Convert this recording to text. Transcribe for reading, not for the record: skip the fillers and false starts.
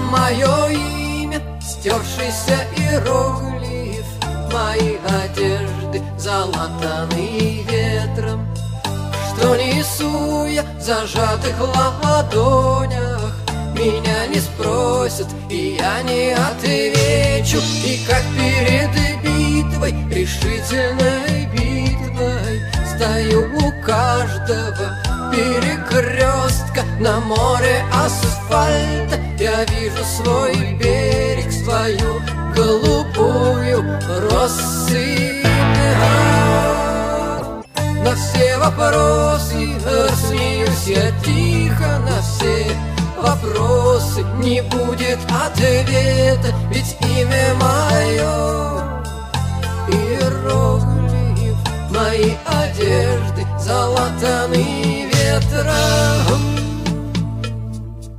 мое имя, стершийся иероглиф, мои одежды залатаны ветром. Что несу я в зажатых ладонях, меня не спросят, и я не отвечу. И как перед битвой, решительной битвой, стою у каждого перекрестка. На море асфальта я вижу свой берег, свою голубую россыпь. На все вопросы смеюсь я тихо, на все вопросы не будет ответа, ведь имя мое иероглиф, мои одежды залатаны ветром.